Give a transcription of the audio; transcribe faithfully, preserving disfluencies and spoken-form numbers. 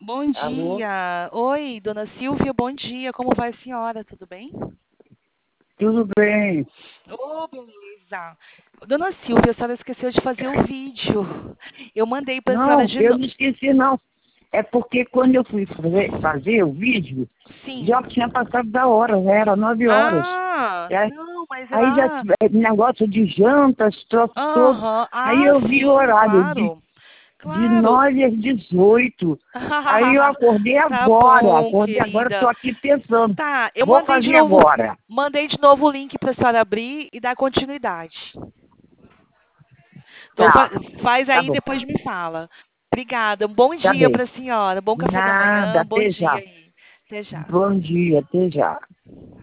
Bom Alô? dia. Oi, dona Silvia, bom dia. Como vai a senhora? Tudo bem? Tudo bem? Ô, beleza. Dona Silvia, a senhora esqueceu de fazer o vídeo. Eu mandei para a senhora Não, de eu novo. não esqueci não. É porque quando eu fui fazer, fazer o vídeo, Sim. já tinha passado da hora, já era nove horas. Ah, E aí não, mas aí já ela. é, negócio de jantas, troços todos. Aham. Aí Ah, eu vi o sim, horário de, claro. de Claro. nove às dezoito. Aí eu acordei Tá agora, bom, acordei agora, estou querida. aqui pensando, Tá, eu vou mandei de fazer novo, agora. mandei de novo o link para a senhora abrir e dar continuidade. Então fa- Tá, faz tá aí e bom, depois me fala. Obrigada. Um bom tá dia bem. para a senhora. Bom café da Nada, manhã. Bom até dia já. aí. Até já. Bom dia, até já.